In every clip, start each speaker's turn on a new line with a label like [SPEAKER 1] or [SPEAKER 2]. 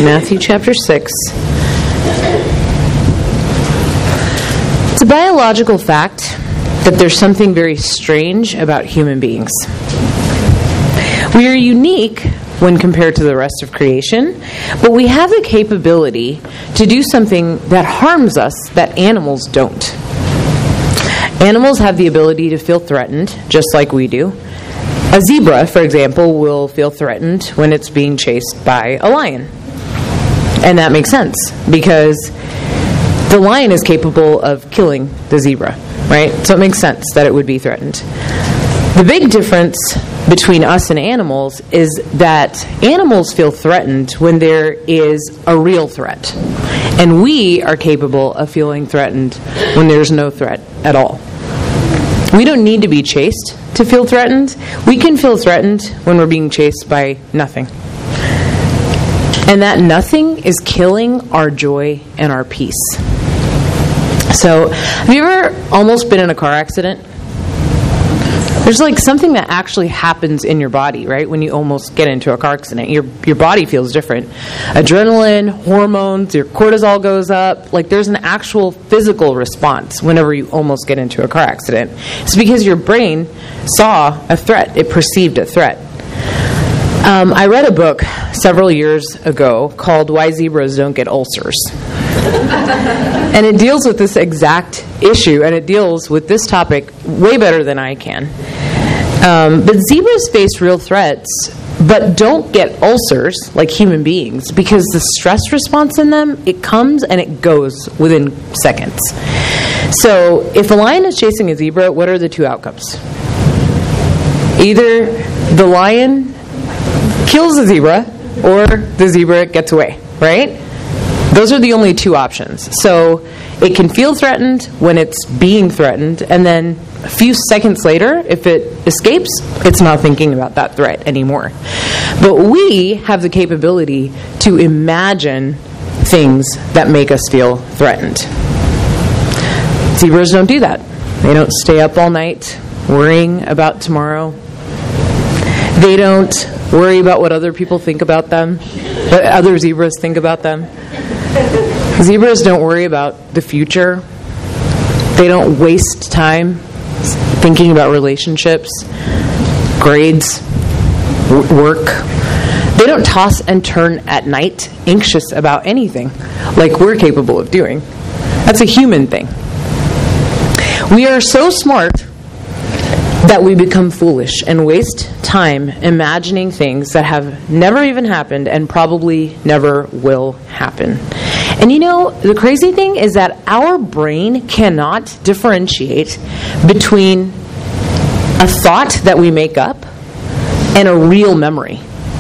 [SPEAKER 1] Matthew chapter 6. It's a biological fact that there's something very strange about human beings. We are unique when compared to the rest of creation, but we have the capability to do something that harms us that animals don't. Animals have the ability to feel threatened, just like we do. A zebra, for example, will feel threatened when it's being chased by a lion. And that makes sense, because the lion is capable of killing the zebra, right? So it makes sense that it would be threatened. The big difference between us and animals is that animals feel threatened when there is a real threat. And we are capable of feeling threatened when there's no threat at all. We don't need to be chased to feel threatened. We can feel threatened when we're being chased by nothing. And that nothing is killing our joy and our peace. So, have you ever almost been in a car accident? There's like something that actually happens in your body, right? When you almost get into a car accident, your body feels different. Adrenaline, hormones, your cortisol goes up. Like there's an actual physical response whenever you almost get into a car accident. It's because your brain saw a threat. It perceived a threat. I read a book several years ago called Why Zebras Don't Get Ulcers. And it deals with this exact issue, and it deals with this topic way better than I can. But zebras face real threats, but don't get ulcers like human beings, because the stress response in them, it comes and it goes within seconds. So if a lion is chasing a zebra, what are the two outcomes? Either the lion kills the zebra, or the zebra gets away, right? Those are the only two options. So it can feel threatened when it's being threatened, and then a few seconds later, if it escapes, it's not thinking about that threat anymore. But we have the capability to imagine things that make us feel threatened. Zebras don't do that. They don't stay up all night worrying about tomorrow. They don't worry about what other people think about them, what other zebras think about them. Zebras don't worry about the future. They don't waste time thinking about relationships, grades, work. They don't toss and turn at night, anxious about anything, like we're capable of doing. That's a human thing. We are so smart that we become foolish and waste time imagining things that have never even happened and probably never will happen. And you know, the crazy thing is that our brain cannot differentiate between a thought that we make up and a real memory.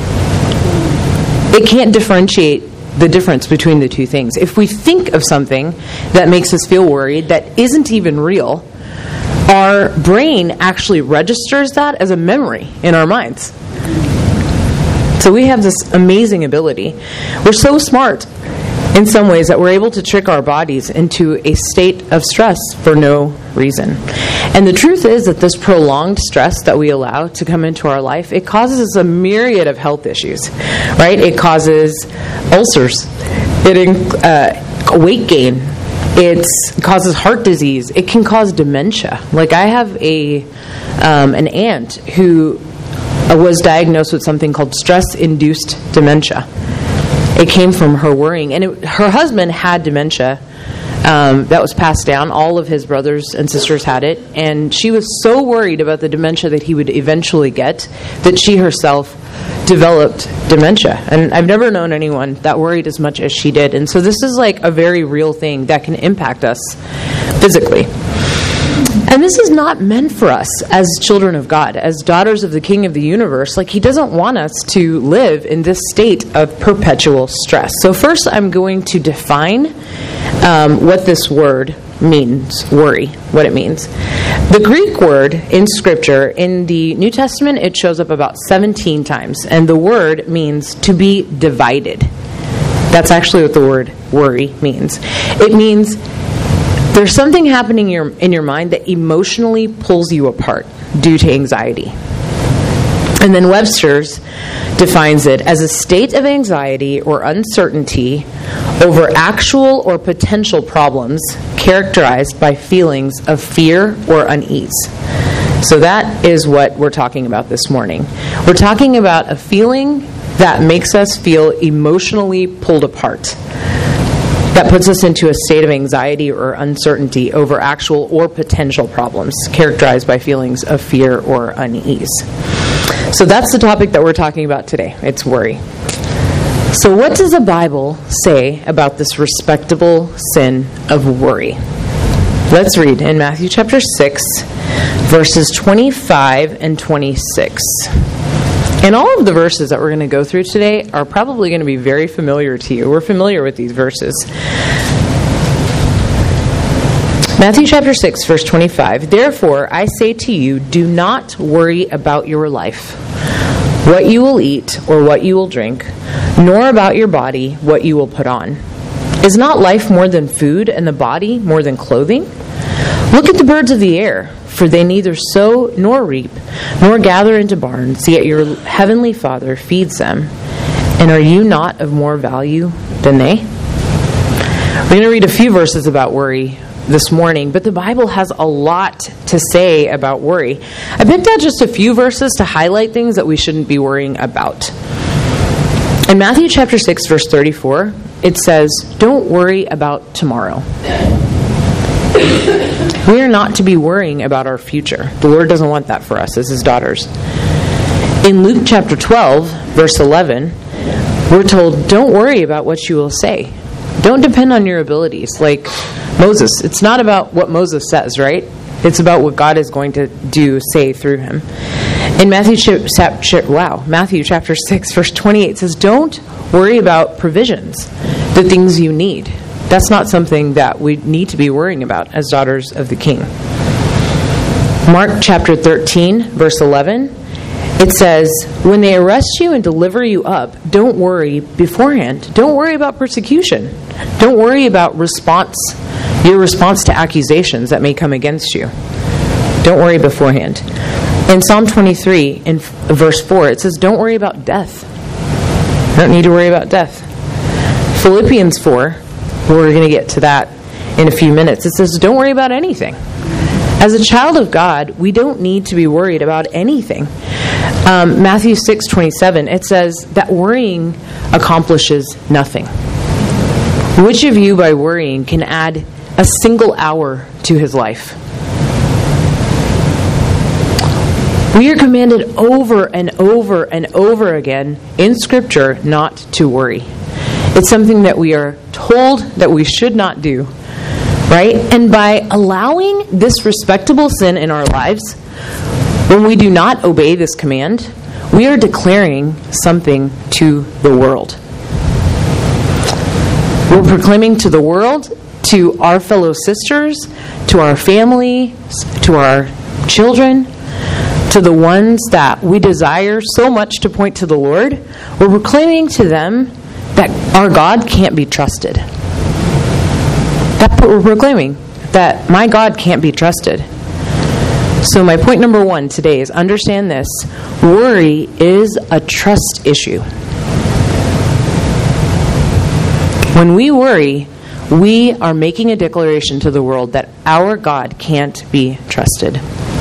[SPEAKER 1] It can't differentiate the difference between the two things. If we think of something that makes us feel worried that isn't even real, our brain actually registers that as a memory in our minds. So we have this amazing ability. We're so smart in some ways that we're able to trick our bodies into a state of stress for no reason. And the truth is that this prolonged stress that we allow to come into our life, it causes a myriad of health issues, right? It causes ulcers, weight gain, it causes heart disease, it can cause dementia. Like I have an aunt who was diagnosed with something called stress-induced dementia. It came from her worrying. And her husband had dementia that was passed down. All of his brothers and sisters had it. And she was so worried about the dementia that he would eventually get that she herself developed dementia. And I've never known anyone that worried as much as she did. And so this is like a very real thing that can impact us physically. And this is not meant for us as children of God, as daughters of the King of the universe. Like, He doesn't want us to live in this state of perpetual stress. So first I'm going to define what this word means, worry, what it means. The Greek word in Scripture, in the New Testament, it shows up about 17 times. And the word means to be divided. That's actually what the word worry means. It means there's something happening in your mind that emotionally pulls you apart due to anxiety. And then Webster's defines it as a state of anxiety or uncertainty over actual or potential problems characterized by feelings of fear or unease. So that is what we're talking about this morning. We're talking about a feeling that makes us feel emotionally pulled apart. That puts us into a state of anxiety or uncertainty over actual or potential problems characterized by feelings of fear or unease. So that's the topic that we're talking about today. It's worry. So what does the Bible say about this respectable sin of worry? Let's read in Matthew chapter 6, verses 25 and 26. And all of the verses that we're going to go through today are probably going to be very familiar to you. We're familiar with these verses. Matthew chapter 6, verse 25. Therefore, I say to you, do not worry about your life, what you will eat or what you will drink, nor about your body, what you will put on. Is not life more than food, and the body more than clothing? Look at the birds of the air, for they neither sow nor reap, nor gather into barns, yet your heavenly Father feeds them. And are you not of more value than they? We're going to read a few verses about worry this morning, but the Bible has a lot to say about worry. I picked out just a few verses to highlight things that we shouldn't be worrying about. In Matthew chapter 6, verse 34, it says, don't worry about tomorrow. We are not to be worrying about our future. The Lord doesn't want that for us as His daughters. In Luke chapter 12, verse 11, we're told, don't worry about what you will say. Don't depend on your abilities. Like Moses, it's not about what Moses says, right? It's about what God is going to say through him. In Matthew chapter 6, verse 28 says, don't worry about provisions, the things you need. That's not something that we need to be worrying about as daughters of the King. Mark chapter 13, verse 11, it says, when they arrest you and deliver you up, don't worry beforehand. Don't worry about persecution. Don't worry about your response to accusations that may come against you. Don't worry beforehand. In Psalm 23, in verse 4, it says, don't worry about death. You don't need to worry about death. Philippians 4, we're going to get to that in a few minutes. It says, don't worry about anything. As a child of God, we don't need to be worried about anything. Matthew 6:27, it says that worrying accomplishes nothing. Which of you, by worrying, can add a single hour to his life? We are commanded over and over and over again in Scripture not to worry. It's something that we are told that we should not do, right? And by allowing this respectable sin in our lives, when we do not obey this command, we are declaring something to the world. We're proclaiming to the world, to our fellow sisters, to our family, to our children, to the ones that we desire so much to point to the Lord. We're proclaiming to them that our God can't be trusted. That's what we're proclaiming, that my God can't be trusted. So my point number 1 today is understand this. Worry is a trust issue. When we worry, we are making a declaration to the world that our God can't be trusted.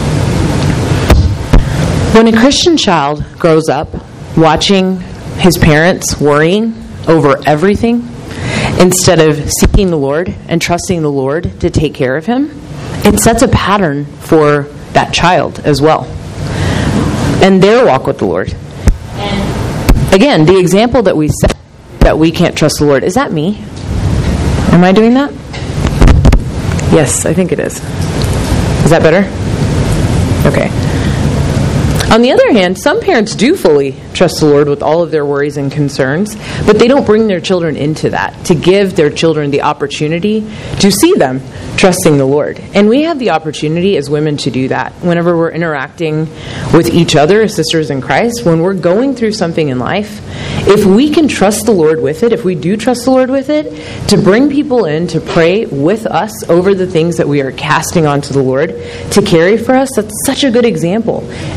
[SPEAKER 1] When a Christian child grows up watching his parents worrying over everything instead of seeking the Lord and trusting the Lord to take care of him, it sets a pattern for that child as well and their walk with the Lord. Again, the example that we set that we can't trust the Lord, is that me? Am I doing that? Yes, I think it is. Is that better? Okay. On the other hand, some parents do fully trust the Lord with all of their worries and concerns, but they don't bring their children into that, to give their children the opportunity to see them trusting the Lord. And we have the opportunity as women to do that whenever we're interacting with each other as sisters in Christ. When we're going through something in life, if we can trust the Lord with it, if we do trust the Lord with it, to bring people in to pray with us over the things that we are casting onto the Lord to carry for us, that's such a good example. It's something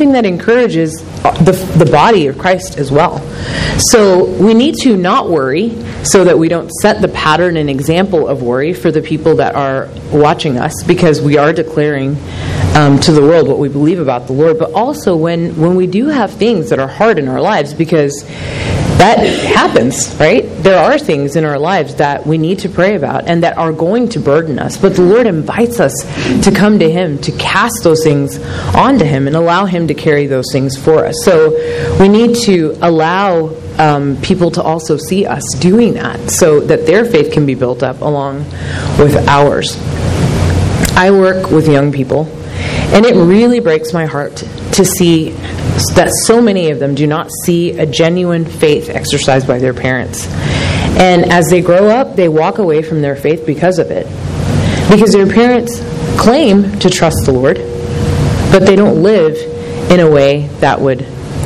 [SPEAKER 1] something that encourages the body of Christ as well. So we need to not worry so that we don't set the pattern and example of worry for the people that are watching us, because we are declaring to the world what we believe about the Lord. But also when we do have things that are hard in our lives, because that happens, right? There are things in our lives that we need to pray about and that are going to burden us. But the Lord invites us to come to Him, to cast those things onto Him and allow Him to carry those things for us. So we need to allow people to also see us doing that so that their faith can be built up along with ours. I work with young people, and it really breaks my heart to see that so many of them do not see a genuine faith exercised by their parents. And as they grow up, they walk away from their faith because of it. Because their parents claim to trust the Lord, but they don't live in a way that would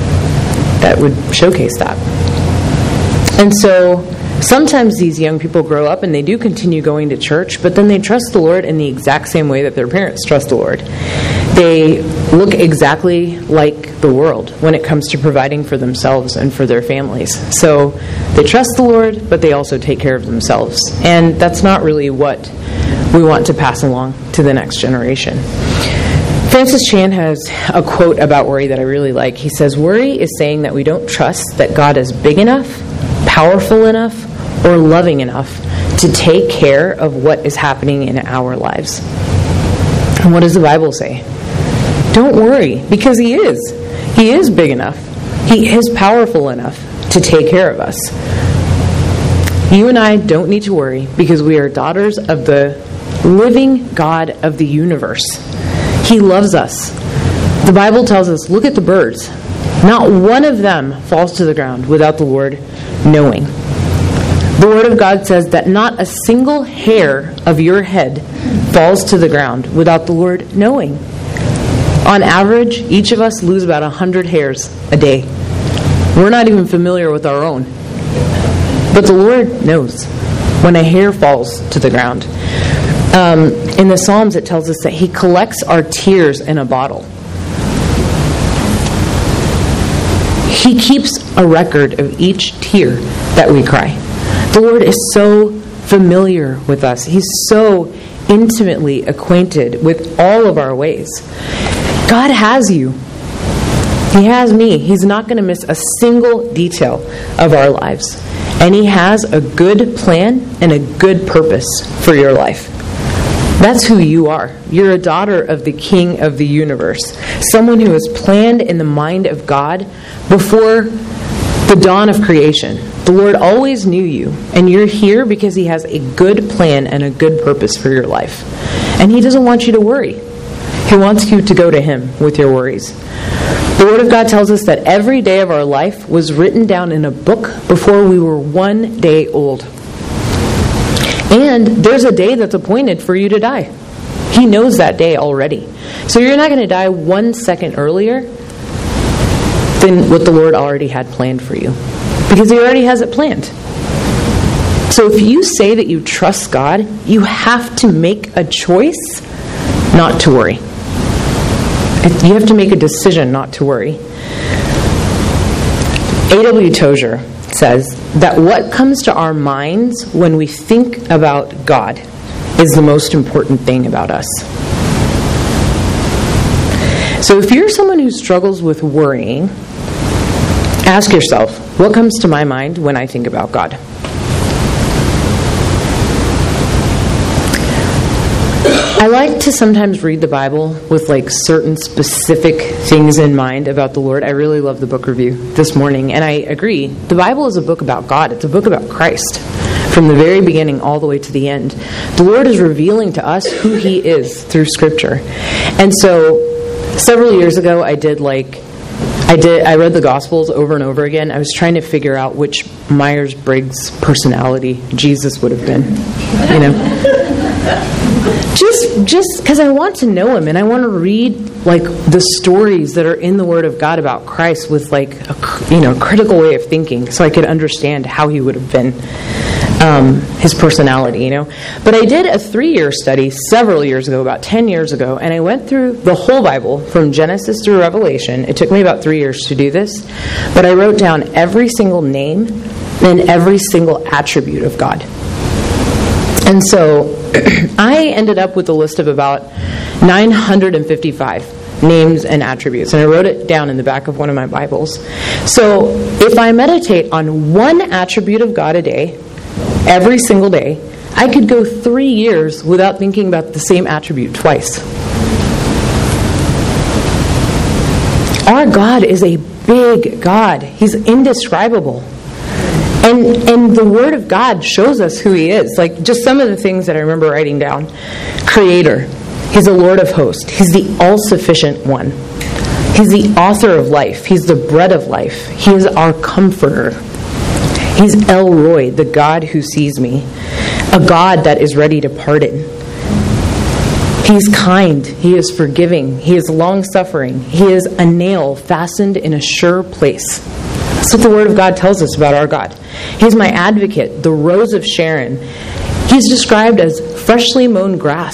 [SPEAKER 1] showcase that. And so sometimes these young people grow up and they do continue going to church, but then they trust the Lord in the exact same way that their parents trust the Lord. They look exactly like the world when it comes to providing for themselves and for their families. So they trust the Lord, but they also take care of themselves. And that's not really what we want to pass along to the next generation. Francis Chan has a quote about worry that I really like. He says, "Worry is saying that we don't trust that God is big enough, powerful enough, or loving enough to take care of what is happening in our lives." And what does the Bible say? Don't worry, because He is. He is big enough. He is powerful enough to take care of us. You and I don't need to worry because we are daughters of the living God of the universe. He loves us. The Bible tells us, look at the birds. Not one of them falls to the ground without the Lord knowing. The Word of God says that not a single hair of your head falls to the ground without the Lord knowing. On average, each of us lose about 100 hairs a day. We're not even familiar with our own. But the Lord knows when a hair falls to the ground. In the Psalms, it tells us that He collects our tears in a bottle. He keeps a record of each tear that we cry. The Lord is so familiar with us. He's so intimately acquainted with all of our ways. God has you. He has me. He's not going to miss a single detail of our lives. And He has a good plan and a good purpose for your life. That's who you are. You're a daughter of the King of the universe. Someone who was planned in the mind of God before the dawn of creation. The Lord always knew you, and you're here because He has a good plan and a good purpose for your life. And He doesn't want you to worry. He wants you to go to Him with your worries. The Word of God tells us that every day of our life was written down in a book before we were 1 day old. And there's a day that's appointed for you to die. He knows that day already. So you're not going to die 1 second earlier than what the Lord already had planned for you. Because He already has it planned. So if you say that you trust God, you have to make a choice not to worry. You have to make a decision not to worry. A.W. Tozer says that what comes to our minds when we think about God is the most important thing about us. So if you're someone who struggles with worrying, ask yourself, what comes to my mind when I think about God? I like to sometimes read the Bible with certain specific things in mind about the Lord. I really love the book review this morning, and I agree. The Bible is a book about God. It's a book about Christ from the very beginning all the way to the end. The Lord is revealing to us who He is through Scripture. And so several years ago, I read the Gospels over and over again. I was trying to figure out which Myers-Briggs personality Jesus would have been, Just because I want to know Him, and I want to read the stories that are in the Word of God about Christ with a critical way of thinking, so I could understand how He would have been. his personality, But I did a 3-year study several years ago, about 10 years ago, and I went through the whole Bible from Genesis through Revelation. It took me about 3 years to do this, but I wrote down every single name and every single attribute of God. And so I ended up with a list of about 955 names and attributes, and I wrote it down in the back of one of my Bibles. So if I meditate on one attribute of God a day, every single day, I could go 3 years without thinking about the same attribute twice. Our God is a big God. He's indescribable. And the Word of God shows us who He is. Like just some of the things that I remember writing down. Creator. He's the Lord of hosts. He's the all-sufficient one. He's the author of life. He's the bread of life. He is our comforter. He's El Roi, the God who sees me. A God that is ready to pardon. He's kind. He is forgiving. He is long-suffering. He is a nail fastened in a sure place. That's what the Word of God tells us about our God. He's my advocate, the rose of Sharon. He's described as freshly mown grass.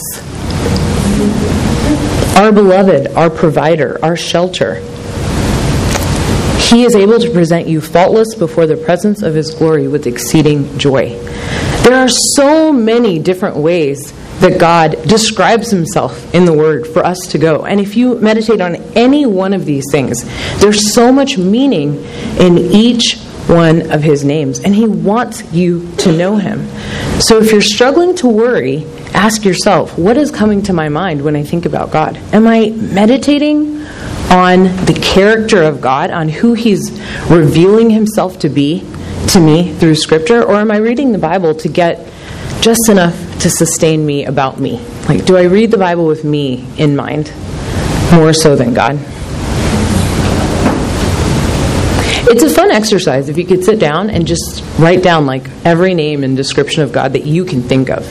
[SPEAKER 1] Our beloved, our provider, our shelter. He is able to present you faultless before the presence of His glory with exceeding joy. There are so many different ways that God describes Himself in the Word for us to go. And if you meditate on any one of these things, there's so much meaning in each one of His names. And He wants you to know Him. So if you're struggling to worry, ask yourself, what is coming to my mind when I think about God? Am I meditating on the character of God, on who He's revealing Himself to be to me through Scripture? Or am I reading the Bible to get just enough to sustain me about me? Like, do I read the Bible with me in mind more so than God? It's a fun exercise if you could sit down and just write down like every name and description of God that you can think of.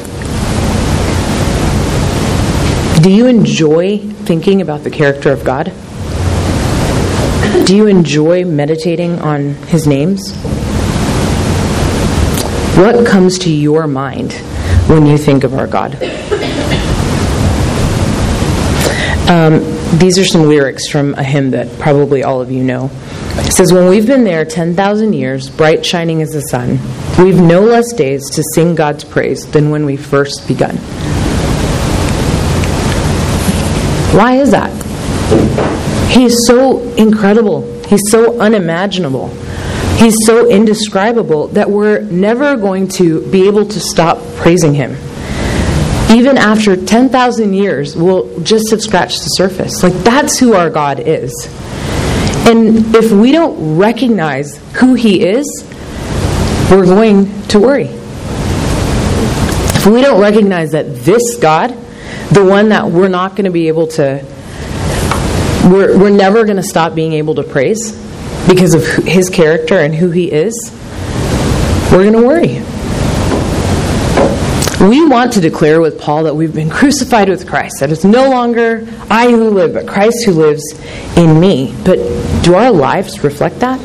[SPEAKER 1] Do you enjoy thinking about the character of God? Do you enjoy meditating on His names? What comes to your mind when you think of our God? These are some lyrics from a hymn that probably all of you know. It says, when we've been there 10,000 years, bright shining as the sun, we've no less days to sing God's praise than when we first begun. Why is that? He's so incredible. He's so unimaginable. He's so indescribable that we're never going to be able to stop praising Him. Even after 10,000 years, we'll just have scratched the surface. Like, that's who our God is. And if we don't recognize who He is, we're going to worry. If we don't recognize that this God, the one that we're not going to be able to, we're never going to stop being able to praise because of His character and who He is, we're going to worry. We want to declare with Paul that we've been crucified with Christ, that it's no longer I who live, but Christ who lives in me. But do our lives reflect that?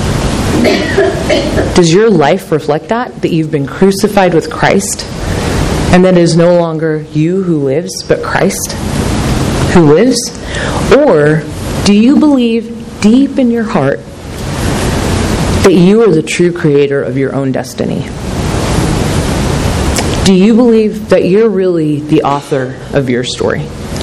[SPEAKER 1] Does your life reflect that? That you've been crucified with Christ, and that it is no longer you who lives, but Christ who lives? Or do you believe deep in your heart that you are the true creator of your own destiny? Do you believe that you're really the author of your story?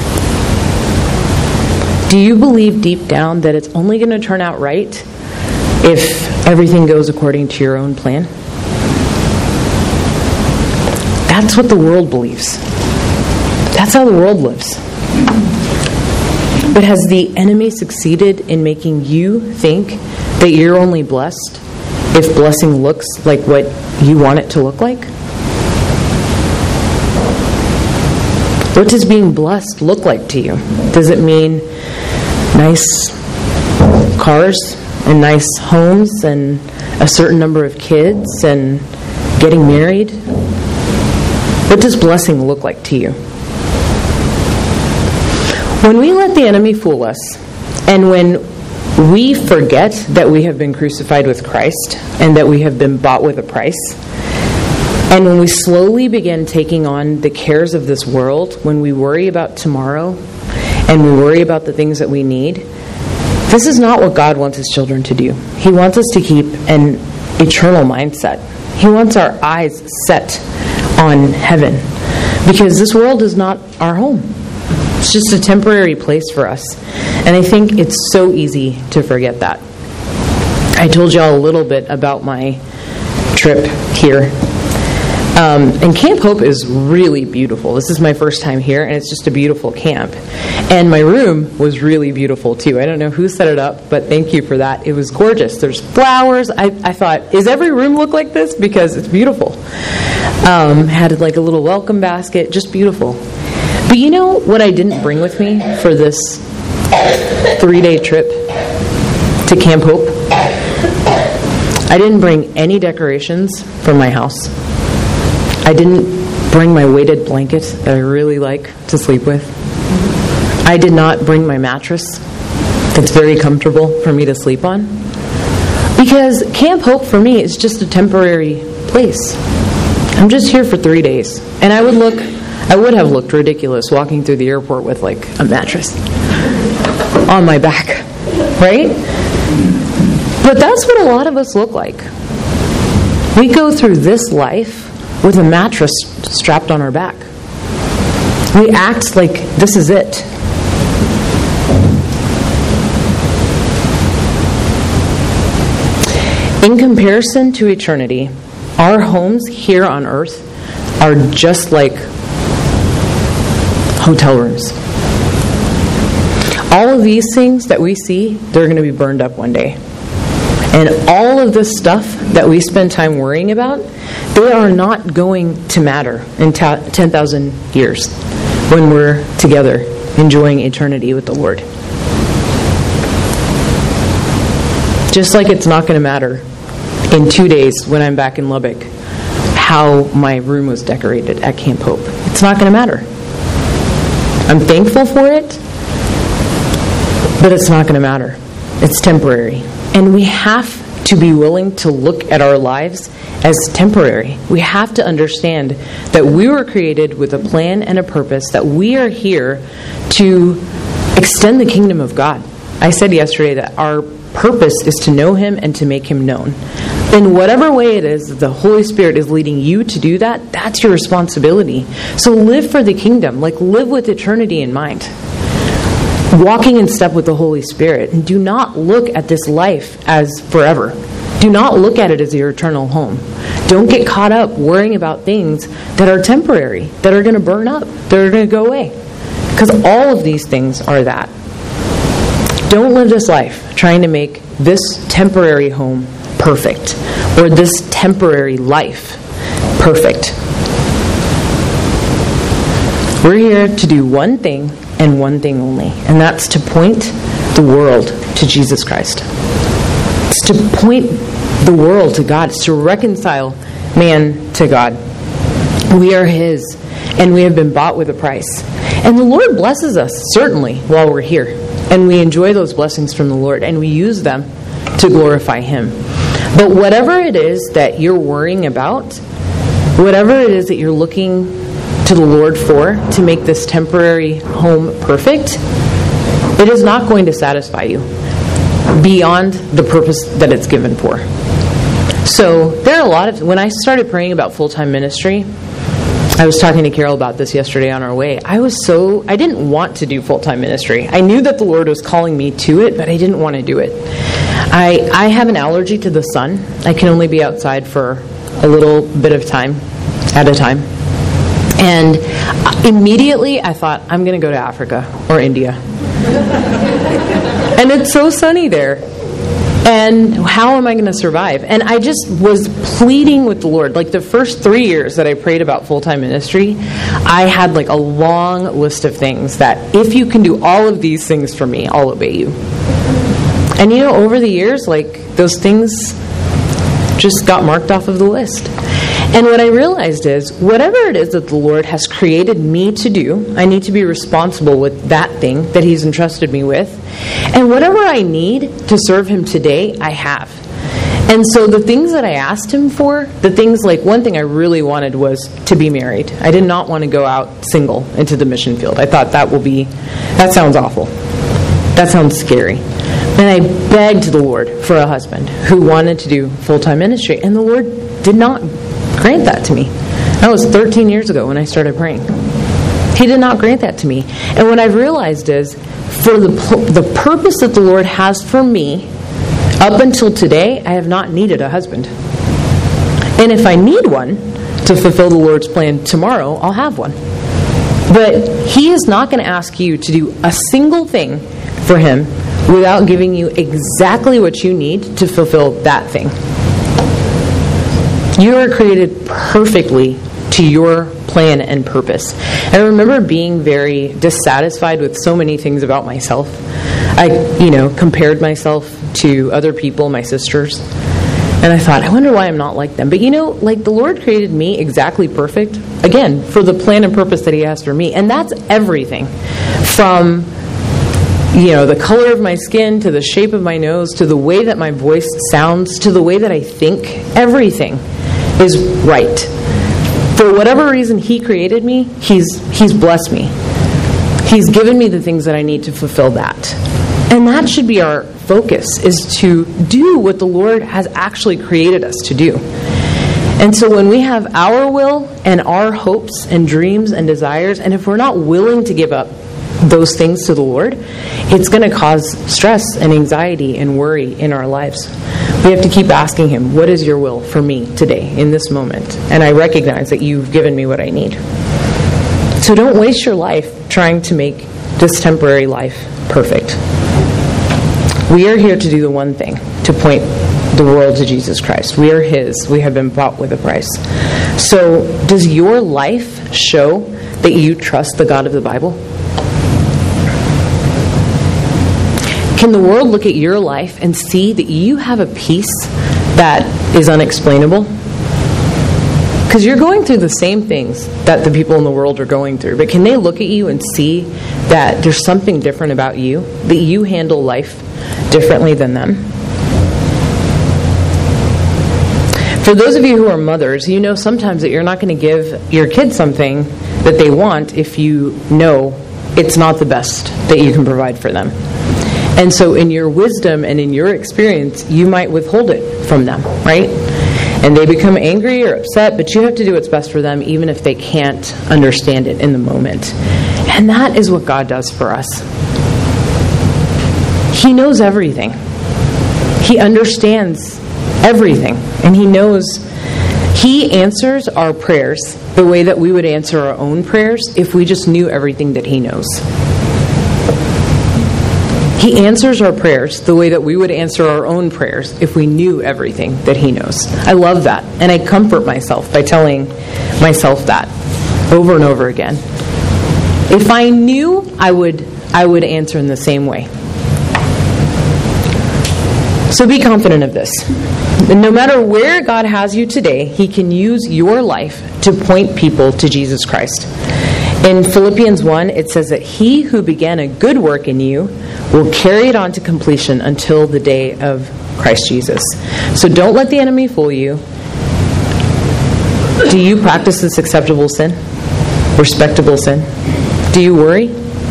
[SPEAKER 1] Do you believe deep down that it's only going to turn out right if everything goes according to your own plan? That's what the world believes. That's how the world lives. But has the enemy succeeded in making you think that you're only blessed if blessing looks like what you want it to look like? What does being blessed look like to you? Does it mean nice cars and nice homes and a certain number of kids and getting married? What does blessing look like to you? When we let the enemy fool us, and when we forget that we have been crucified with Christ and that we have been bought with a price, And when we slowly begin taking on the cares of this world, when we worry about tomorrow and we worry about the things that we need, this is not what God wants His children to do. He wants us to keep an eternal mindset. He wants our eyes set on heaven, because this world is not our home. It's just a temporary place for us. And I think it's so easy to forget that. I told y'all a little bit about my trip here. And Camp Hope is really beautiful. This is my first time here, and it's just a beautiful camp. And my room was really beautiful, too. I don't know who set it up, but thank you for that. It was gorgeous. There's flowers. I thought, does every room look like this? Because it's beautiful. Had like a little welcome basket. Just beautiful. But you know what I didn't bring with me for this 3-day trip to Camp Hope? I didn't bring any decorations from my house. I didn't bring my weighted blanket that I really like to sleep with. I did not bring my mattress that's very comfortable for me to sleep on. Because Camp Hope for me is just a temporary place. I'm just here for 3 days. And I would have looked ridiculous walking through the airport with like a mattress on my back, right? But that's what a lot of us look like. We go through this life with a mattress strapped on our back. We act like this is it. In comparison to eternity, our homes here on earth are just like hotel rooms. All of these things that we see, they're going to be burned up one day. And all of this stuff that we spend time worrying about, they are not going to matter in 10,000 years when we're together enjoying eternity with the Lord. Just like it's not going to matter in 2 days when I'm back in Lubbock how my room was decorated at Camp Hope. It's not going to matter. I'm thankful for it, but it's not going to matter. It's temporary. And we have to be willing to look at our lives as temporary. We have to understand that we were created with a plan and a purpose, that we are here to extend the kingdom of God. I said yesterday that our purpose is to know Him and to make Him known. In whatever way it is that the Holy Spirit is leading you to do that, that's your responsibility. So live for the kingdom, like live with eternity in mind. Walking in step with the Holy Spirit. And do not look at this life as forever. Do not look at it as your eternal home. Don't get caught up worrying about things that are temporary, that are going to burn up, that are going to go away. Because all of these things are that. Don't live this life trying to make this temporary home perfect, or this temporary life perfect. We're here to do one thing and one thing only, and that's to point the world to Jesus Christ. It's to point the world to God. It's to reconcile man to God. We are His, and we have been bought with a price. And the Lord blesses us, certainly, while we're here. And we enjoy those blessings from the Lord, and we use them to glorify Him. But whatever it is that you're worrying about, whatever it is that you're looking to the Lord for to make this temporary home perfect, it is not going to satisfy you beyond the purpose that it's given for. So there are a lot of, when I started praying about full-time ministry, I was talking to Carol about this yesterday on our way. I didn't want to do full-time ministry. I knew that the Lord was calling me to it, but I didn't want to do it. I have an allergy to the sun. I can only be outside for a little bit of time at a time. And immediately I thought, I'm going to go to Africa or India. And it's so sunny there. And how am I going to survive? And I just was pleading with the Lord. Like the first 3 years that I prayed about full-time ministry, I had like a long list of things that if you can do all of these things for me, I'll obey you. And you know, over the years, like those things just got marked off of the list. And what I realized is, whatever it is that the Lord has created me to do, I need to be responsible with that thing that He's entrusted me with. And whatever I need to serve Him today, I have. And so the things that I asked him for, the things like one thing I really wanted was to be married. I did not want to go out single into the mission field. I thought that sounds awful. That sounds scary. And I begged the Lord for a husband who wanted to do full-time ministry. And the Lord did not grant that to me. That was 13 years ago when I started praying. He did not grant that to me. And what I've realized is, for the purpose that the Lord has for me, up until today, I have not needed a husband. And if I need one to fulfill the Lord's plan tomorrow, I'll have one. But He is not going to ask you to do a single thing for Him without giving you exactly what you need to fulfill that thing. You are created perfectly to your plan and purpose. I remember being very dissatisfied with so many things about myself. I, compared myself to other people, my sisters, and I thought, I wonder why I'm not like them. But the Lord created me exactly perfect, again, for the plan and purpose that He has for me. And that's everything. From, the color of my skin, to the shape of my nose, to the way that my voice sounds, to the way that I think. Everything is right. For whatever reason He created me, He's blessed me. He's given me the things that I need to fulfill that. And that should be our focus, is to do what the Lord has actually created us to do. And so when we have our will and our hopes and dreams and desires, and if we're not willing to give up those things to the Lord, it's going to cause stress and anxiety and worry in our lives. We have to keep asking Him, what is your will for me today, in this moment? And I recognize that You've given me what I need. So don't waste your life trying to make this temporary life perfect. We are here to do the one thing, to point the world to Jesus Christ. We are His. We have been bought with a price. So does your life show that you trust the God of the Bible? Can the world look at your life and see that you have a peace that is unexplainable? Because you're going through the same things that the people in the world are going through. But can they look at you and see that there's something different about you? That you handle life differently than them? For those of you who are mothers, you know sometimes that you're not going to give your kids something that they want if you know it's not the best that you can provide for them. And so in your wisdom and in your experience, you might withhold it from them, right? And they become angry or upset, but you have to do what's best for them even if they can't understand it in the moment. And that is what God does for us. He knows everything. He understands everything. And He answers our prayers the way that we would answer our own prayers if we just knew everything that He knows. He answers our prayers the way that we would answer our own prayers if we knew everything that He knows. I love that. And I comfort myself by telling myself that over and over again. If I knew, I would answer in the same way. So be confident of this. No matter where God has you today, He can use your life to point people to Jesus Christ. In Philippians 1, it says that He who began a good work in you will carry it on to completion until the day of Christ Jesus. So don't let the enemy fool you. Do you practice this acceptable sin? Respectable sin? Do you worry?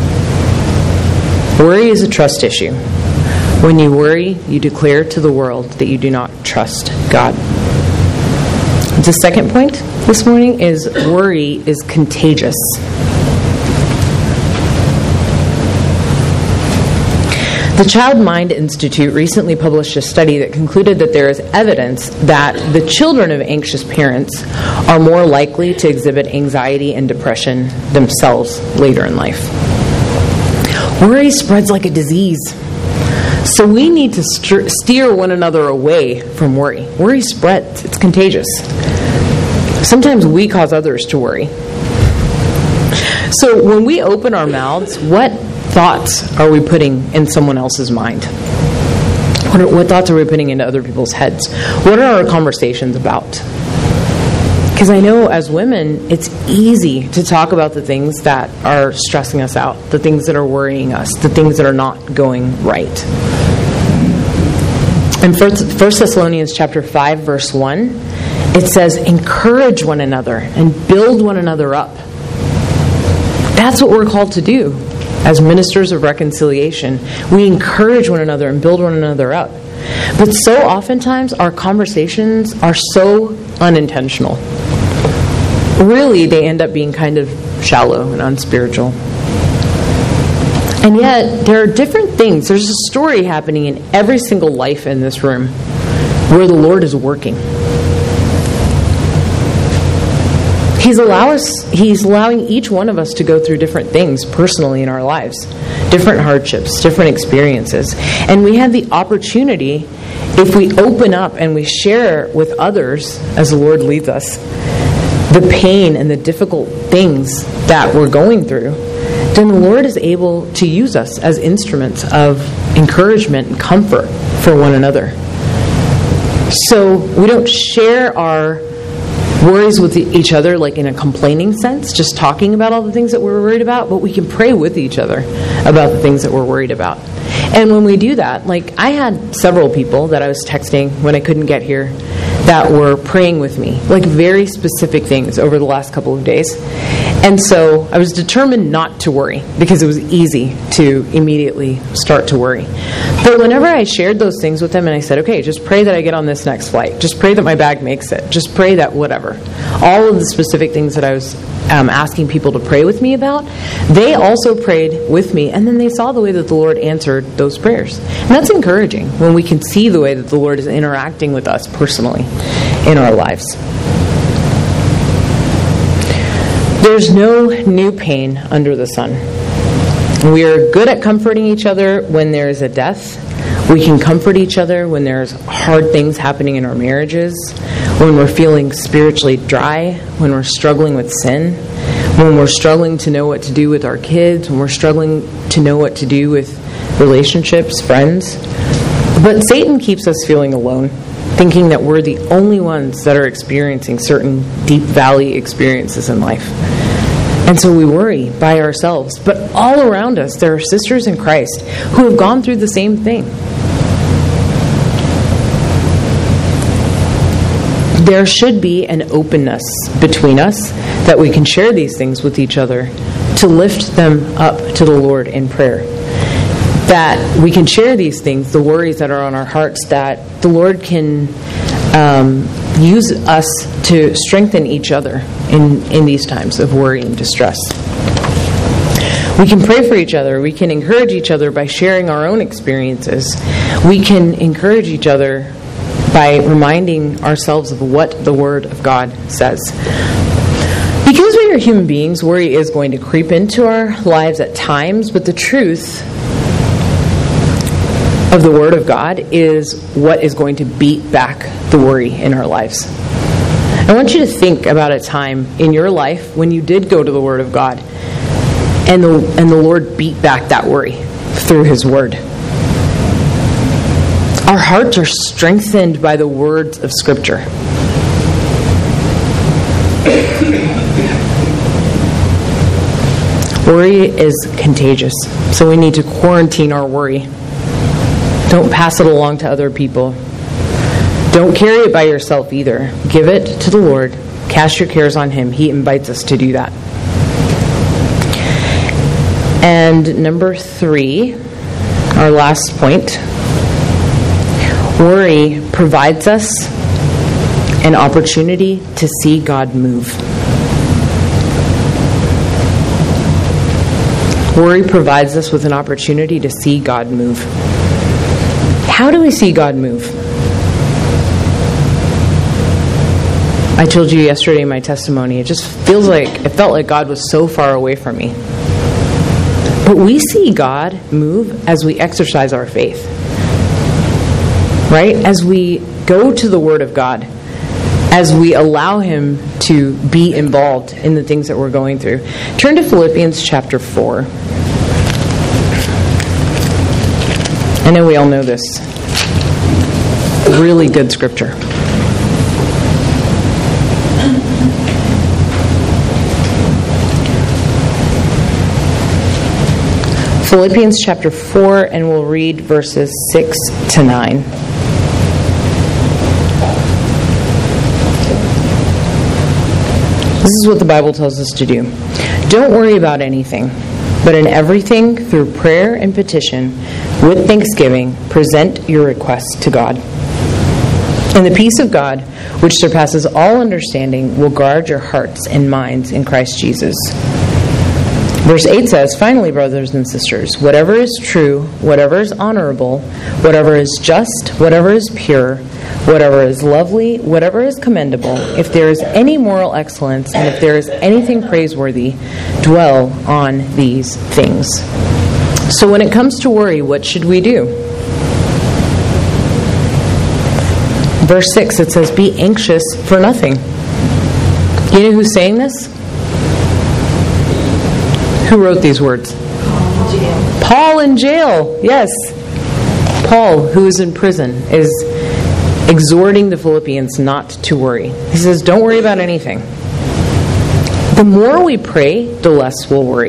[SPEAKER 1] Worry is a trust issue. When you worry, you declare to the world that you do not trust God. The second point this morning is worry is contagious. The Child Mind Institute recently published a study that concluded that there is evidence that the children of anxious parents are more likely to exhibit anxiety and depression themselves later in life. Worry spreads like a disease. So we need to steer one another away from worry. Worry spreads. It's contagious. Sometimes we cause others to worry. So when we open our mouths, what thoughts are we putting in someone else's mind? What thoughts are we putting into other people's heads? What are our conversations about? Because I know as women, it's easy to talk about the things that are stressing us out, the things that are worrying us, the things that are not going right. In 1 Thessalonians chapter 5, verse 1, it says, encourage one another and build one another up. That's what we're called to do as ministers of reconciliation. We encourage one another and build one another up. But so oftentimes our conversations are so unintentional. Really, they end up being kind of shallow and unspiritual. And yet, there are different things. There's a story happening in every single life in this room where the Lord is working. He's allowing each one of us to go through different things personally in our lives, different hardships, different experiences. And we have the opportunity, if we open up and we share with others, as the Lord leads us, the pain and the difficult things that we're going through, then the Lord is able to use us as instruments of encouragement and comfort for one another. So we don't share our worries with each other like in a complaining sense, just talking about all the things that we're worried about, but we can pray with each other about the things that we're worried about. And when we do that, like I had several people that I was texting when I couldn't get here that were praying with me, like very specific things over the last couple of days. And so I was determined not to worry because it was easy to immediately start to worry. But whenever I shared those things with them and I said, okay, just pray that I get on this next flight. Just pray that my bag makes it. Just pray that whatever. All of the specific things that I was asking people to pray with me about, they also prayed with me, and then they saw the way that the Lord answered those prayers. And that's encouraging when we can see the way that the Lord is interacting with us personally in our lives. There's no new pain under the sun. We are good at comforting each other when there is a death. We can comfort each other when there's hard things happening in our marriages, when we're feeling spiritually dry, when we're struggling with sin, when we're struggling to know what to do with our kids, when we're struggling to know what to do with relationships, friends. But Satan keeps us feeling alone, thinking that we're the only ones that are experiencing certain deep valley experiences in life. And so we worry by ourselves. But all around us, there are sisters in Christ who have gone through the same thing. There should be an openness between us that we can share these things with each other to lift them up to the Lord in prayer. That we can share these things, the worries that are on our hearts, that the Lord can use us to strengthen each other in these times of worry and distress. We can pray for each other. We can encourage each other by sharing our own experiences. We can encourage each other by reminding ourselves of what the Word of God says. Because we are human beings, worry is going to creep into our lives at times, but the truth of the Word of God is what is going to beat back the worry in our lives. I want you to think about a time in your life when you did go to the Word of God and the Lord beat back that worry through His Word. Our hearts are strengthened by the words of Scripture. Worry is contagious, so we need to quarantine our worry. Don't pass it along to other people. Don't carry it by yourself either. Give it to the Lord. Cast your cares on Him. He invites us to do that. And number 3, our last point. Worry provides us an opportunity to see God move. Worry provides us with an opportunity to see God move. How do we see God move? I told you yesterday in my testimony, it felt like God was so far away from me. But we see God move as we exercise our faith. Right? As we go to the Word of God, as we allow Him to be involved in the things that we're going through. Turn to Philippians chapter 4. I know we all know this. Really good scripture. Philippians chapter 4, and we'll read verses 6 to 9. This is what the Bible tells us to do. Don't worry about anything, but in everything, through prayer and petition, with thanksgiving, present your requests to God. And the peace of God, which surpasses all understanding, will guard your hearts and minds in Christ Jesus. Verse 8 says, finally, brothers and sisters, whatever is true, whatever is honorable, whatever is just, whatever is pure, whatever is lovely, whatever is commendable, if there is any moral excellence, and if there is anything praiseworthy, dwell on these things. So when it comes to worry, what should we do? Verse 6, it says, be anxious for nothing. You know who's saying this? Who wrote these words? Paul in jail. Yes. Paul, who is in prison, is exhorting the Philippians not to worry. He says, don't worry about anything. The more we pray, the less we'll worry.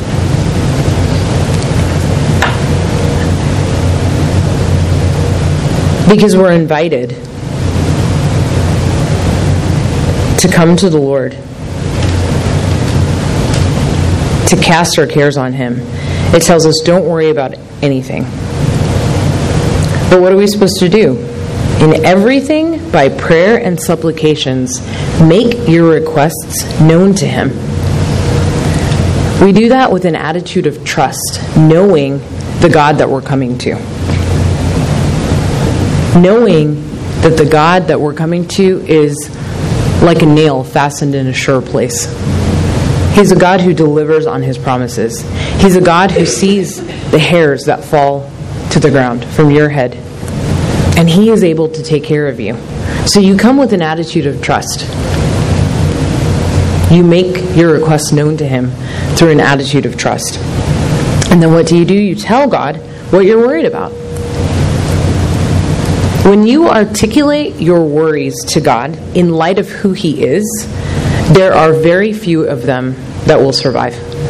[SPEAKER 1] Because we're invited to come to the Lord, to cast our cares on Him. It tells us, don't worry about anything. But what are we supposed to do? In everything, by prayer and supplications, make your requests known to Him. We do that with an attitude of trust, knowing the God that we're coming to. Knowing that the God that we're coming to is like a nail fastened in a sure place. He's a God who delivers on His promises. He's a God who sees the hairs that fall to the ground from your head. And He is able to take care of you. So you come with an attitude of trust. You make your requests known to Him through an attitude of trust. And then what do? You tell God what you're worried about. When you articulate your worries to God in light of who He is, there are very few of them that will survive.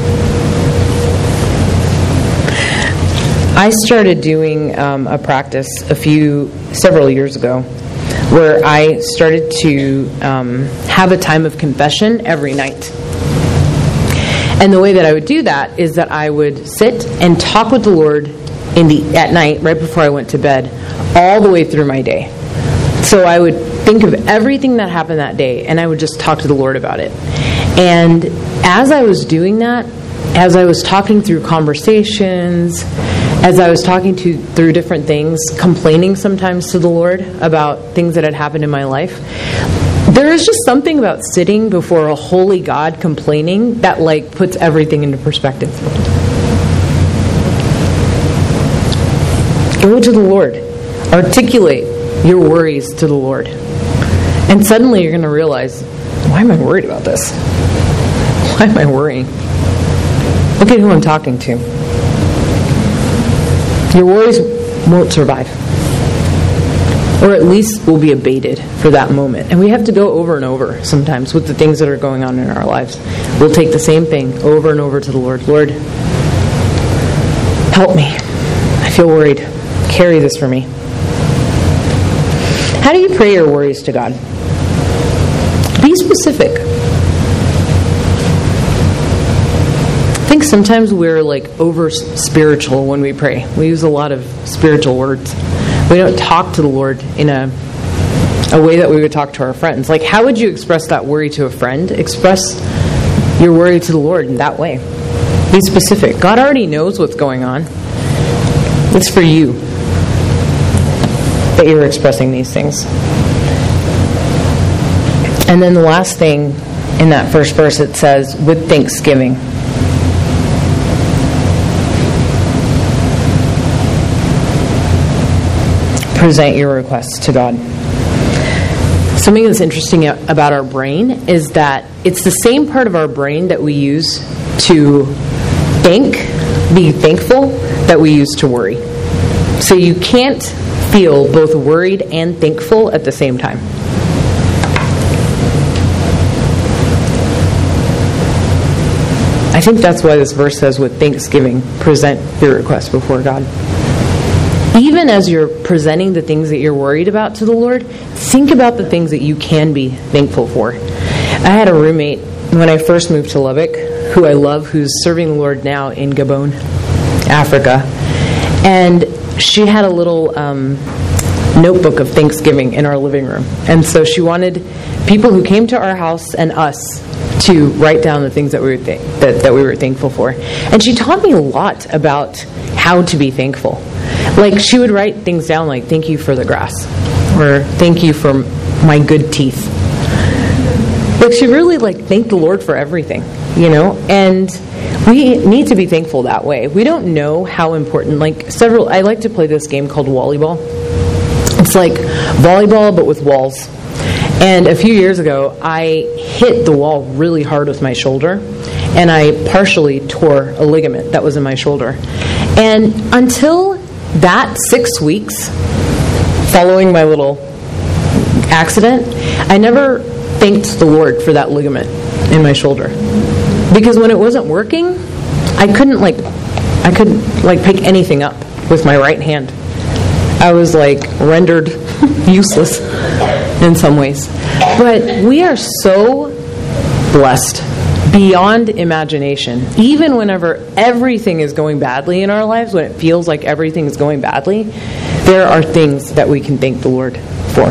[SPEAKER 1] I started doing a practice several years ago where I started to have a time of confession every night. And the way that I would do that is that I would sit and talk with the Lord at night, right before I went to bed, all the way through my day. So I would think of everything that happened that day, and I would just talk to the Lord about it. And as I was doing that, as I was talking through conversations, as I was talking through different things, complaining sometimes to the Lord about things that had happened in my life, there is just something about sitting before a holy God complaining that puts everything into perspective. Go to the Lord. Articulate your worries to the Lord. And suddenly you're going to realize, why am I worried about this? Why am I worrying? Look at who I'm talking to. Your worries won't survive. Or at least will be abated for that moment. And we have to go over and over sometimes with the things that are going on in our lives. We'll take the same thing over and over to the Lord. Lord, help me. I feel worried. Carry this for me. How do you pray your worries to God? Be specific. I think sometimes we're over spiritual when we pray. We use a lot of spiritual words. We don't talk to the Lord in a way that we would talk to our friends. How would you express that worry to a friend? Express your worry to the Lord in that way. Be specific. God already knows what's going on. It's for you that you're expressing these things. And then the last thing in that first verse, it says, with thanksgiving. Present your requests to God. Something that's interesting about our brain is that it's the same part of our brain that we use to be thankful, that we use to worry. So you can't feel both worried and thankful at the same time. I think that's why this verse says, with thanksgiving, present your request before God. Even as you're presenting the things that you're worried about to the Lord, think about the things that you can be thankful for. I had a roommate when I first moved to Lubbock, who I love, who's serving the Lord now in Gabon, Africa. And she had a little notebook of Thanksgiving in our living room. And so she wanted people who came to our house and us to write down the things that we were that we were thankful for. And she taught me a lot about how to be thankful. Like, she would write things down like, thank you for the grass, or thank you for my good teeth. Like, she really thanked the Lord for everything, and we need to be thankful that way. We don't know how important, I like to play this game called Volleyball. It's like volleyball, but with walls. And a few years ago, I hit the wall really hard with my shoulder, and I partially tore a ligament that was in my shoulder. And until that 6 weeks following my little accident, I never thanked the Lord for that ligament in my shoulder. Because when it wasn't working, I couldn't pick anything up with my right hand. I was rendered useless in some ways. But we are so blessed beyond imagination. Even whenever everything is going badly in our lives, when it feels like everything is going badly, there are things that we can thank the Lord for.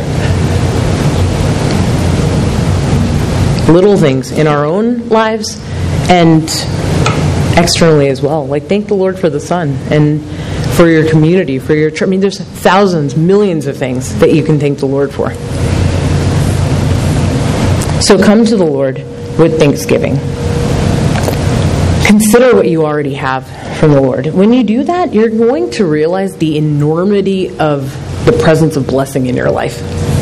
[SPEAKER 1] Little things in our own lives and externally as well. Thank the Lord for the sun and for your community, for your church. There's thousands, millions of things that you can thank the Lord for. So come to the Lord with thanksgiving. Consider what you already have from the Lord. When you do that, you're going to realize the enormity of the presence of blessing in your life.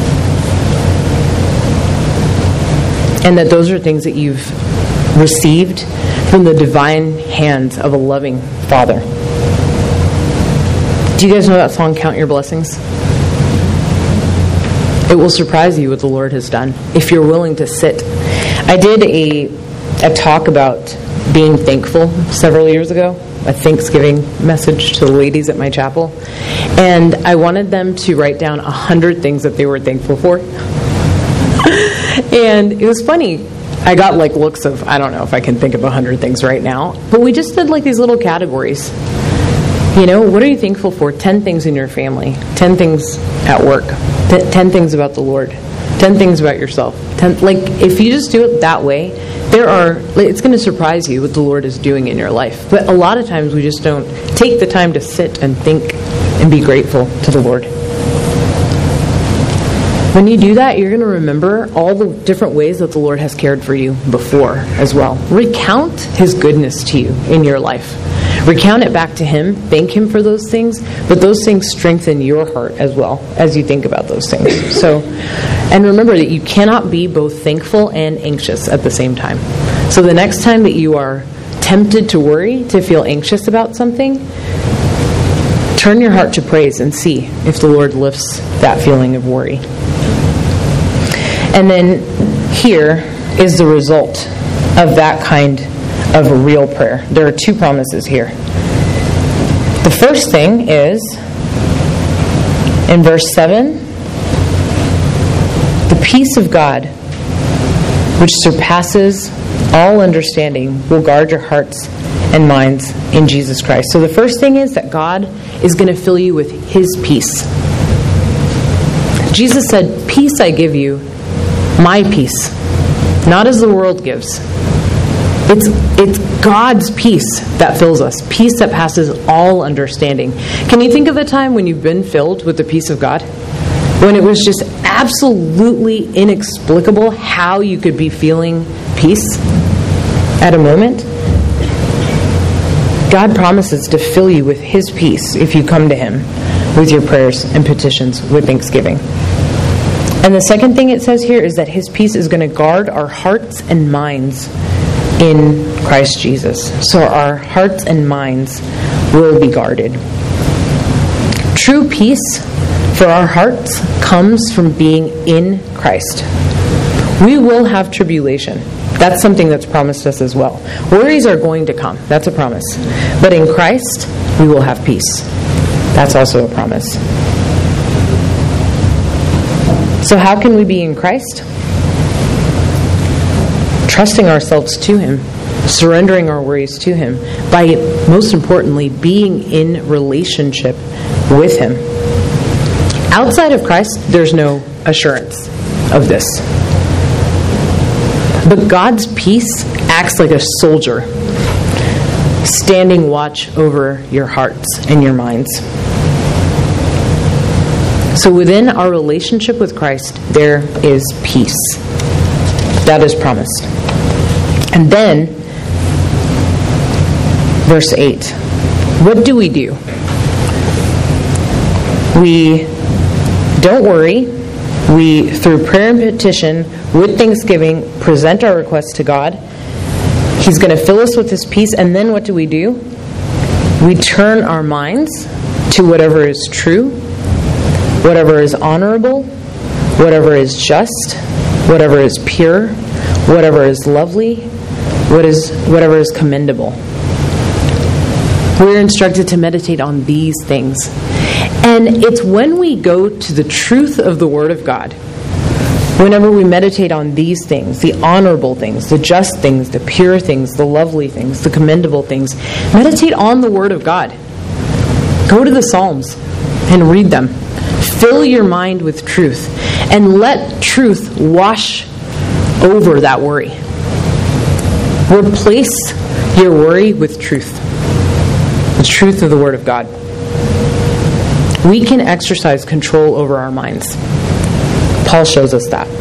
[SPEAKER 1] And that those are things that you've received from the divine hands of a loving Father. Do you guys know that song, Count Your Blessings? It will surprise you what the Lord has done if you're willing to sit. I did a talk about being thankful several years ago, a Thanksgiving message to the ladies at my chapel. And I wanted them to write down 100 things that they were thankful for. And it was funny. I got looks of, I don't know if I can think of 100 things right now, but we just did these little categories. What are you thankful for? 10 things in your family, 10 things at work, 10 things about the Lord, 10 things about yourself. 10, if you just do it that way, it's going to surprise you what the Lord is doing in your life. But a lot of times we just don't take the time to sit and think and be grateful to the Lord. When you do that, you're going to remember all the different ways that the Lord has cared for you before as well. Recount His goodness to you in your life. Recount it back to Him. Thank Him for those things, but those things strengthen your heart as well as you think about those things. And remember that you cannot be both thankful and anxious at the same time. So the next time that you are tempted to worry, to feel anxious about something, turn your heart to praise and see if the Lord lifts that feeling of worry. And then here is the result of that kind of a real prayer. There are two promises here. The first thing is, in verse 7, the peace of God, which surpasses all understanding, will guard your hearts and minds in Jesus Christ. So the first thing is that God is going to fill you with His peace. Jesus said, "Peace I give you, my peace, not as the world gives." It's God's peace that fills us, peace that passes all understanding. Can you think of a time when you've been filled with the peace of God? When it was just absolutely inexplicable how you could be feeling peace at a moment? God promises to fill you with His peace if you come to Him with your prayers and petitions with thanksgiving. And the second thing it says here is that His peace is going to guard our hearts and minds in Christ Jesus. So our hearts and minds will be guarded. True peace for our hearts comes from being in Christ. We will have tribulation. That's something that's promised us as well. Worries are going to come. That's a promise. But in Christ, we will have peace. That's also a promise. So how can we be in Christ? trusting ourselves to Him, surrendering our worries to Him, by, most importantly, being in relationship with Him. Outside of Christ, there's no assurance of this. But God's peace acts like a soldier, standing watch over your hearts and your minds. So within our relationship with Christ, there is peace. That is promised. And then, verse 8. What do? We don't worry. We, through prayer and petition, with thanksgiving, present our requests to God. He's going to fill us with His peace. And then what do? We turn our minds to whatever is true, whatever is honorable, whatever is just, whatever is pure, whatever is lovely, whatever is commendable. We're instructed to meditate on these things. And it's when we go to the truth of the Word of God, whenever we meditate on these things, the honorable things, the just things, the pure things, the lovely things, the commendable things, meditate on the Word of God. Go to the Psalms and read them. Fill your mind with truth and let truth wash over that worry. Replace your worry with truth. The truth of the Word of God. We can exercise control over our minds. Paul shows us that.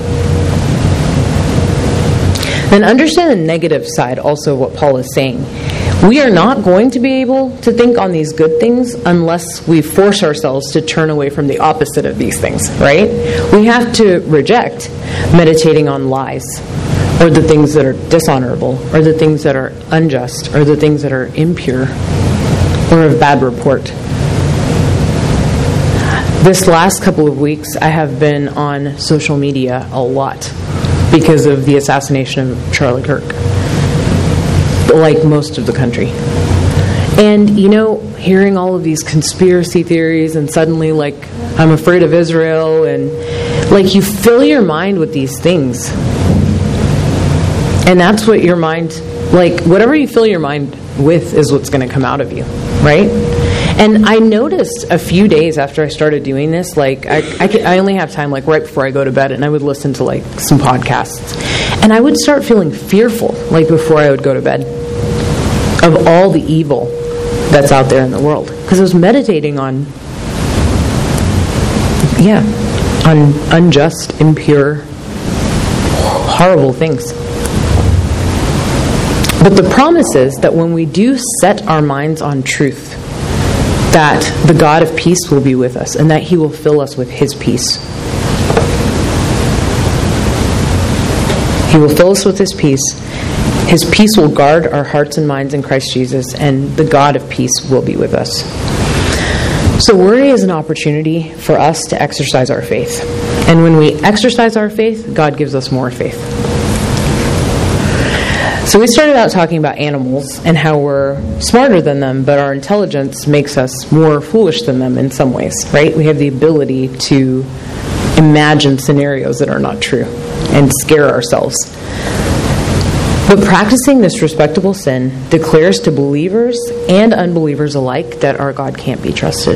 [SPEAKER 1] Then understand the negative side also of what Paul is saying. We are not going to be able to think on these good things unless we force ourselves to turn away from the opposite of these things, right? We have to reject meditating on lies, or the things that are dishonorable, or the things that are unjust, or the things that are impure, or of bad report. This last couple of weeks, I have been on social media a lot because of the assassination of Charlie Kirk, like most of the country. And, hearing all of these conspiracy theories, and suddenly, I'm afraid of Israel, and, you fill your mind with these things. And that's what your mind, whatever you fill your mind with is what's going to come out of you, right? And I noticed a few days after I started doing this, I only have time, right before I go to bed, and I would listen to, some podcasts. And I would start feeling fearful, before I would go to bed, of all the evil that's out there in the world. Because I was meditating on unjust, impure, horrible things. But the promise is that when we do set our minds on truth, that the God of peace will be with us and that He will fill us with His peace. He will fill us with His peace. His peace will guard our hearts and minds in Christ Jesus, and the God of peace will be with us. So worry is an opportunity for us to exercise our faith. And when we exercise our faith, God gives us more faith. So we started out talking about animals and how we're smarter than them, but our intelligence makes us more foolish than them in some ways, right? We have the ability to imagine scenarios that are not true and scare ourselves. But practicing this respectable sin declares to believers and unbelievers alike that our God can't be trusted.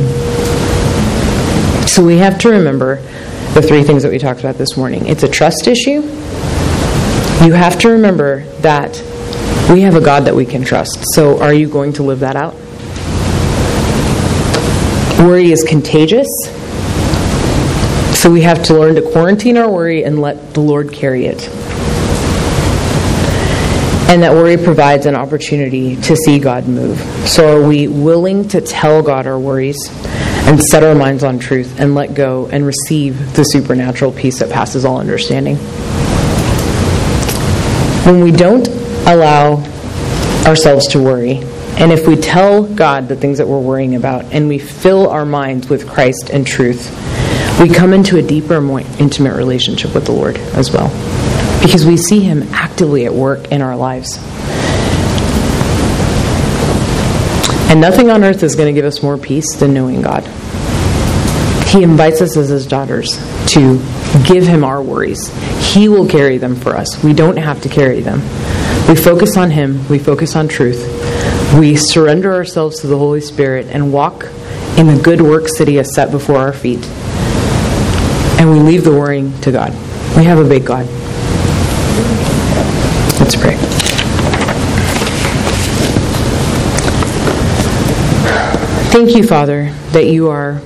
[SPEAKER 1] So we have to remember the three things that we talked about this morning. It's a trust issue. You have to remember that we have a God that we can trust. So are you going to live that out? Worry is contagious. So we have to learn to quarantine our worry and let the Lord carry it. And that worry provides an opportunity to see God move. So are we willing to tell God our worries and set our minds on truth and let go and receive the supernatural peace that passes all understanding? When we don't allow ourselves to worry, and if we tell God the things that we're worrying about, and we fill our minds with Christ and truth, we come into a deeper, more intimate relationship with the Lord as well. Because we see Him actively at work in our lives. And nothing on earth is going to give us more peace than knowing God. He invites us as his daughters to give him our worries. He will carry them for us. We don't have to carry them. We focus on him. We focus on truth. We surrender ourselves to the Holy Spirit and walk in the good works that he has set before our feet. And we leave the worrying to God. We have a big God. Let's pray. Thank you, Father, that you are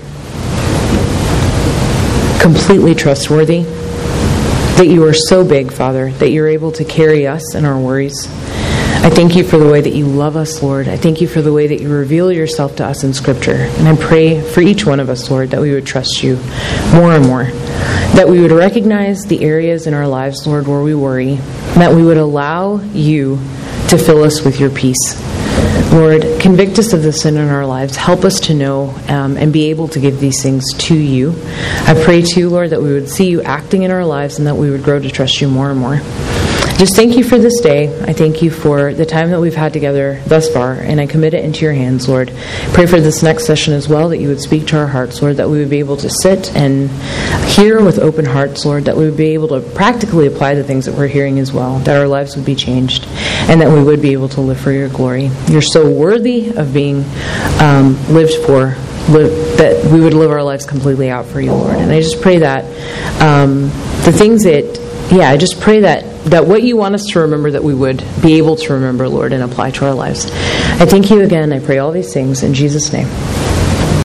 [SPEAKER 1] completely trustworthy, that you are so big, Father, that you're able to carry us and our worries. I thank you for the way that you love us, Lord. I thank you for the way that you reveal yourself to us in Scripture. And I pray for each one of us, Lord, that we would trust you more and more, that we would recognize the areas in our lives, Lord, where we worry, and that we would allow you to fill us with your peace. Lord, convict us of the sin in our lives. Help us to know and be able to give these things to you. I pray too, Lord, that we would see you acting in our lives and that we would grow to trust you more and more. Just thank you for this day. I thank you for the time that we've had together thus far, and I commit it into your hands, Lord. Pray for this next session as well, that you would speak to our hearts, Lord, that we would be able to sit and hear with open hearts, Lord, that we would be able to practically apply the things that we're hearing as well, that our lives would be changed, and that we would be able to live for your glory. You're so worthy of being lived for, that we would live our lives completely out for you, Lord. And I just pray that the things that, I just pray that what you want us to remember, that we would be able to remember, Lord, and apply to our lives. I thank you again. I pray all these things in Jesus' name.